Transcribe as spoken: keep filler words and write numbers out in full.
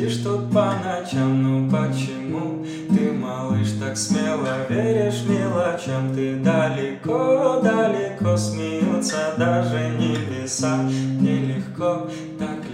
сидишь тут по ночам, ну почему ты, малыш, так смело веришь мелочам? Ты далеко-далеко, смеются даже небеса. Нелегко, так